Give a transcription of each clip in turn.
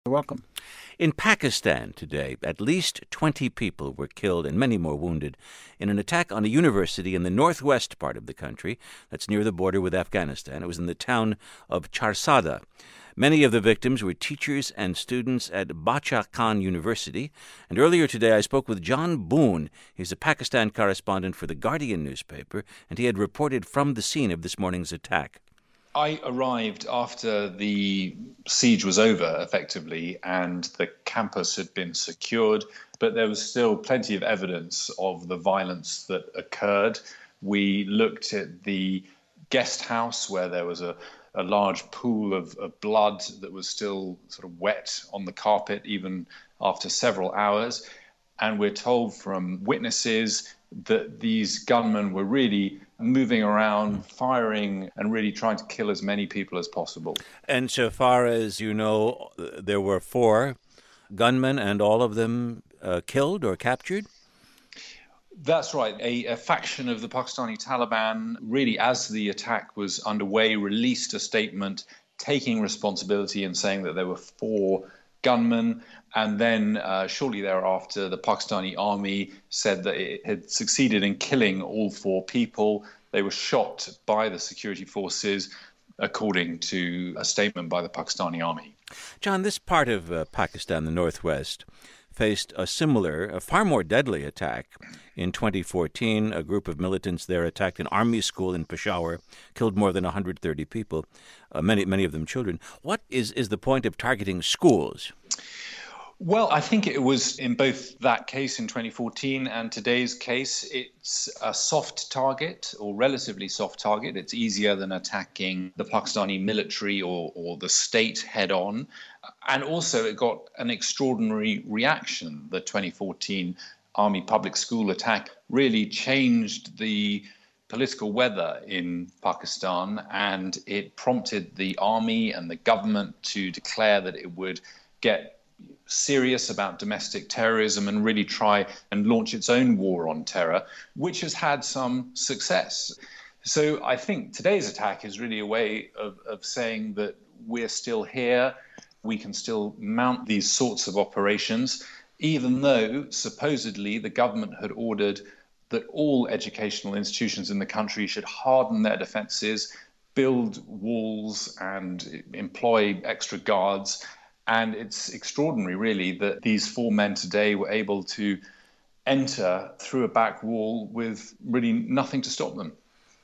Welcome. In Pakistan today, at least 20 people were killed and many more wounded in an attack on a university in the northwest part of the country that's near the border with Afghanistan. It was in the town of Charsada. Many of the victims were teachers and students at Bacha Khan University. And earlier today, I spoke with John Boone. He's a Pakistan correspondent for The Guardian newspaper, and he had reported from the scene of this morning's attack. I arrived after the siege was over, effectively, and the campus had been secured, but there was still plenty of evidence of the violence that occurred. We looked at the guest house where there was a large pool of blood that was still sort of wet on the carpet, even after several hours. And we're told from witnesses that these gunmen were really moving around, firing, and really trying to kill as many people as possible. And so far as you know, there were 4 gunmen and all of them killed or captured? That's right. A faction of the Pakistani Taliban, really as the attack was underway, released a statement taking responsibility and saying that there were 4 gunmen. And then shortly thereafter, the Pakistani army said that it had succeeded in killing all 4 people. They were shot by the security forces, according to a statement by the Pakistani army. John, this part of Pakistan, the northwest, faced a similar, a far more deadly attack. In 2014, a group of militants there attacked an army school in Peshawar, killed more than 130 people, many of them children. What is the point of targeting schools? Well, I think it was in both that case in 2014 and today's case, it's a soft target or relatively soft target. It's easier than attacking the Pakistani military or the state head on. And also it got an extraordinary reaction. The 2014 Army public school attack really changed the political weather in Pakistan, and it prompted the army and the government to declare that it would get serious about domestic terrorism and really try and launch its own war on terror, which has had some success. So I think today's attack is really a way of saying that we're still here, we can still mount these sorts of operations, even though supposedly the government had ordered that all educational institutions in the country should harden their defenses, build walls and employ extra guards. And it's extraordinary, really, that these 4 men today were able to enter through a back wall with really nothing to stop them.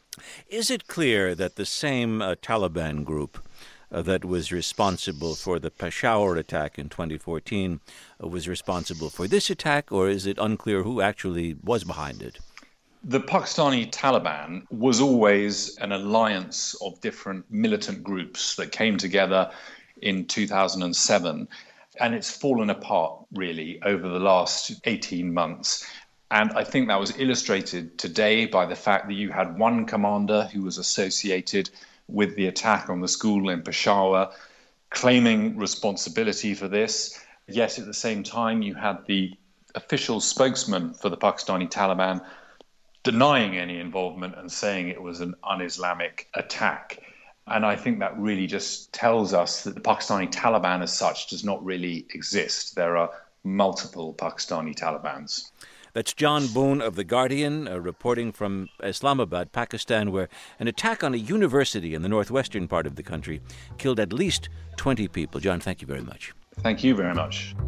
Is it clear that the same Taliban group that was responsible for the Peshawar attack in 2014 was responsible for this attack, or is it unclear who actually was behind it? The Pakistani Taliban was always an alliance of different militant groups that came together in 2007, and it's fallen apart really over the last 18 months. And I think that was illustrated today by the fact that you had one commander who was associated with the attack on the school in Peshawar claiming responsibility for this. Yet at the same time, you had the official spokesman for the Pakistani Taliban denying any involvement and saying it was an un-Islamic attack. And I think that really just tells us that the Pakistani Taliban as such does not really exist. There are multiple Pakistani Talibans. That's John Boone of The Guardian, reporting from Islamabad, Pakistan, where an attack on a university in the northwestern part of the country killed at least 20 people. John, thank you very much. Thank you very much.